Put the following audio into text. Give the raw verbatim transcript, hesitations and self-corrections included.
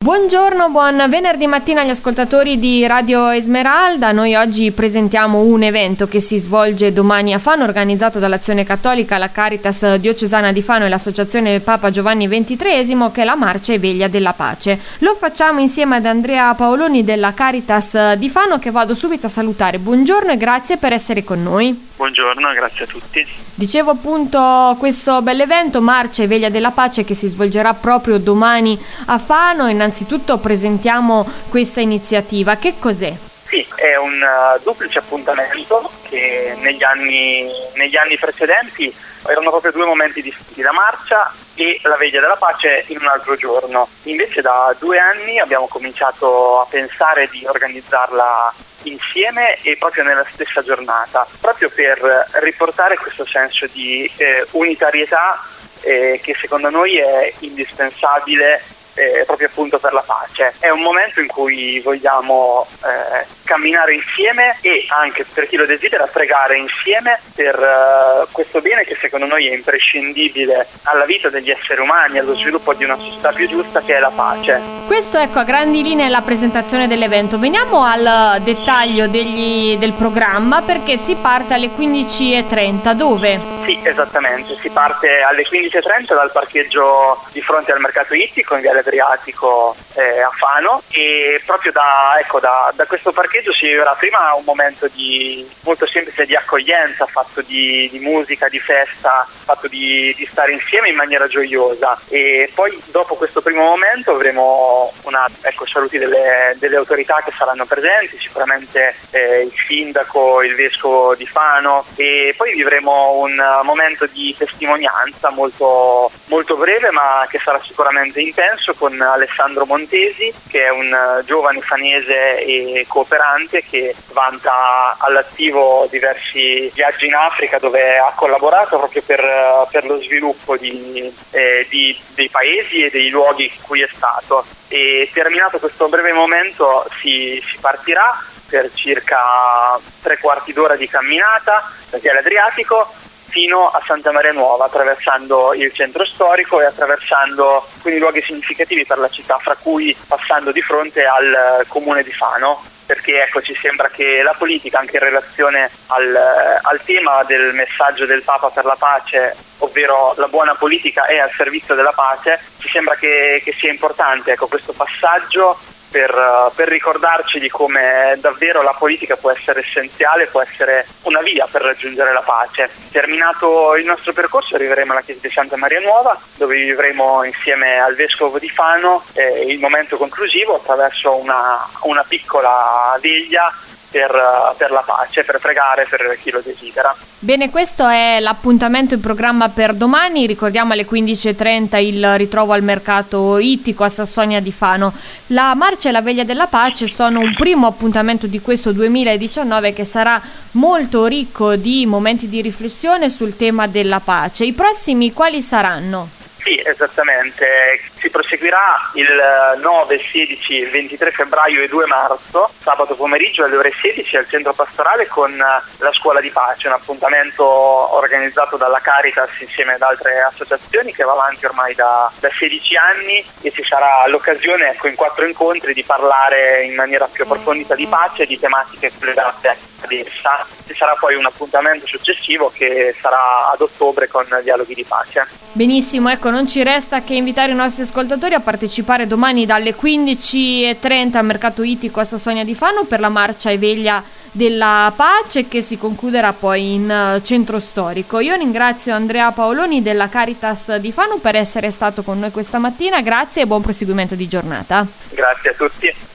Buongiorno, buon venerdì mattina agli ascoltatori di Radio Esmeralda. Noi oggi presentiamo un evento che si svolge domani a Fano, organizzato dall'Azione Cattolica, la Caritas Diocesana di Fano e l'Associazione Papa Giovanni ventitreesimo, che è la Marcia e Veglia della Pace. Lo facciamo insieme ad Andrea Paoloni della Caritas di Fano, che vado subito a salutare. Buongiorno e grazie per essere con noi. Buongiorno, grazie a tutti. Dicevo appunto questo bell'evento Marcia e Veglia della Pace che si svolgerà proprio domani a Fano. Innanzitutto presentiamo questa iniziativa. Che cos'è? Sì, è un uh, duplice appuntamento che negli anni, negli anni precedenti erano proprio due momenti distinti, la marcia e la Veglia della Pace in un altro giorno. Invece da due anni abbiamo cominciato a pensare di organizzarla insieme e proprio nella stessa giornata, proprio per riportare questo senso di eh, unitarietà eh, che secondo noi è indispensabile eh, proprio appunto per la pace. È un momento in cui vogliamo eh, camminare insieme e anche, per chi lo desidera, pregare insieme per uh, questo bene che secondo noi è imprescindibile alla vita degli esseri umani, allo sviluppo di una società più giusta, che è la pace. Questo, ecco, a grandi linee è la presentazione dell'evento. Veniamo al dettaglio degli, del programma, perché si parte alle quindici e trenta. Dove? Sì, esattamente, si parte alle quindici e trenta dal parcheggio di fronte al mercato ittico in Viale Adriatico eh, a Fano, e proprio da, ecco, da, da questo parcheggio si vivrà prima un momento di molto semplice di accoglienza, fatto di, di musica, di festa, fatto di, di stare insieme in maniera gioiosa, e poi dopo questo primo momento avremo una, ecco, saluti delle, delle autorità che saranno presenti, sicuramente eh, il sindaco, il vescovo di Fano, e poi vivremo un momento di testimonianza molto, molto breve, ma che sarà sicuramente intenso, con Alessandro Montesi, che è un giovane fanese e cooperante che vanta all'attivo diversi viaggi in Africa, dove ha collaborato proprio per, per lo sviluppo di, eh, di, dei paesi e dei luoghi in cui è stato. E terminato questo breve momento si, si partirà per circa tre quarti d'ora di camminata da Viale Adriatico fino a Santa Maria Nuova, attraversando il centro storico e attraversando quindi luoghi significativi per la città, fra cui passando di fronte al comune di Fano, perché ecco, ci sembra che la politica, anche in relazione al, al tema del messaggio del Papa per la pace, ovvero la buona politica è al servizio della pace, ci sembra che, che sia importante, ecco, questo passaggio Per, per ricordarci di come davvero la politica può essere essenziale, può essere una via per raggiungere la pace. Terminato il nostro percorso arriveremo alla chiesa di Santa Maria Nuova, dove vivremo insieme al vescovo di Fano eh, il momento conclusivo attraverso una, una piccola veglia Per, per la pace, per pregare per chi lo desidera. Bene, questo è l'appuntamento in programma per domani. Ricordiamo alle quindici e trenta il ritrovo al mercato ittico a Sassonia di Fano. La Marcia e la Veglia della Pace sono un primo appuntamento di questo duemiladiciannove, che sarà molto ricco di momenti di riflessione sul tema della pace. I prossimi quali saranno? Sì, esattamente. Si proseguirà il nove, sedici, ventitré febbraio e due marzo, sabato pomeriggio alle ore sedici al centro pastorale con la Scuola di Pace, un appuntamento organizzato dalla Caritas insieme ad altre associazioni che va avanti ormai da, da sedici anni, e ci sarà l'occasione, ecco, in quattro incontri di parlare in maniera più approfondita di pace e di tematiche legate ad essa. Ci sarà poi un appuntamento successivo che sarà ad ottobre con dialoghi di pace. Benissimo, ecco, non ci resta che invitare i nostri ascoltatori a partecipare domani dalle quindici e trenta al mercato ittico a Sassonia di Fano per la Marcia e Veglia della Pace, che si concluderà poi in centro storico. Io ringrazio Andrea Paoloni della Caritas di Fano per essere stato con noi questa mattina. Grazie e buon proseguimento di giornata. Grazie a tutti.